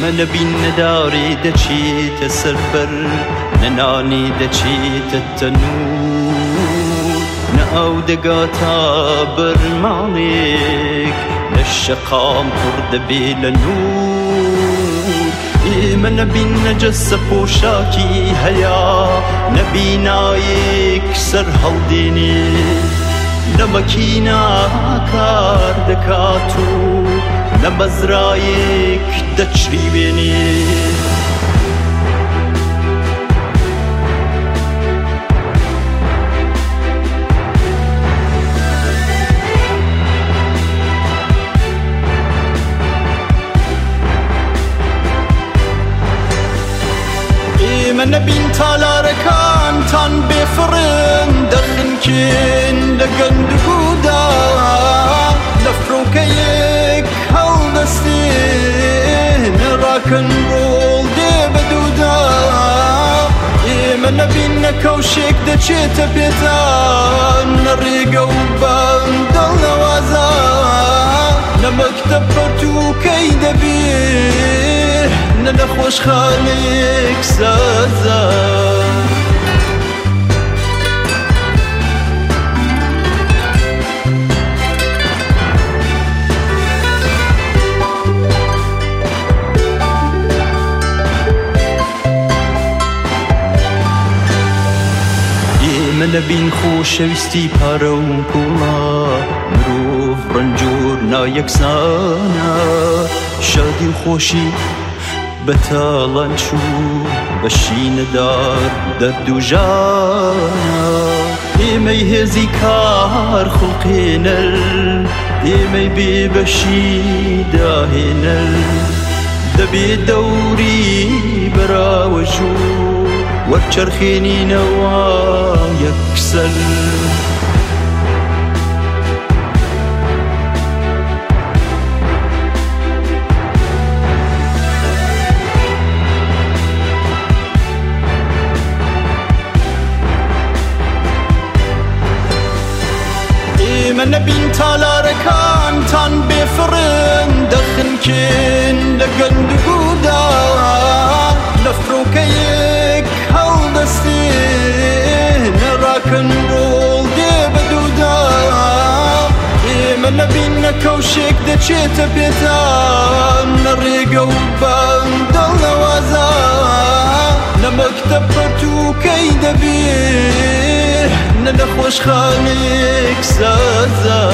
من بین نداری دچیت سربر ننانی دچیت التنور نأو دقاتا برمالك نشقام قرد بيل النور من بین نجس پوشاکی هیا نبی نایک سر هەڵدێنێ لە مەکینا کار دەکات و لە مەزرایەک دەچریوێنێ من بین تالارەکانتان بێفڕن دەخنکێن لە گەندگودا لە فرۆکەیەک هەڵدەستێن ڕاکەن ڕۆڵ دێ بەدوودا ئێمە نەبین نەکەوشێک دەچێتە پێتان لە ڕێگە و بەندەڵ نەوازە لە مەکتەب پەرتووکەی دەبێ نە خۆشخانەیەک سازە ئێمە نەبین خۆشەویستی پارە و پوڵە مرۆڤ ڕەنجۆر نایەکسانە شادی و خۆشی بەتاڵان چوو بەشی نەدار دەرد و ژانە ئێمەی هێزی کار خوڵقێنەر ئێمەی بێبەشی داهێنەر دەبێ دەوری بەراوەژوو وەرچەرخێنینەوە یەکسەر من نبین تالارەکانتان بێفڕن دەخنکێن لە گەندگودا لە فرۆکەیەک هەڵدەستێن ڕاکەن ڕۆڵ دێ بەدوودا ئێمە نەبین نەکەوشێک دەچێتە پێتان لە ڕێگە و بەندەڵ نەوازە لە مەکتەب پەرتووکەی دەبێ نە خۆشخانەیەک سازە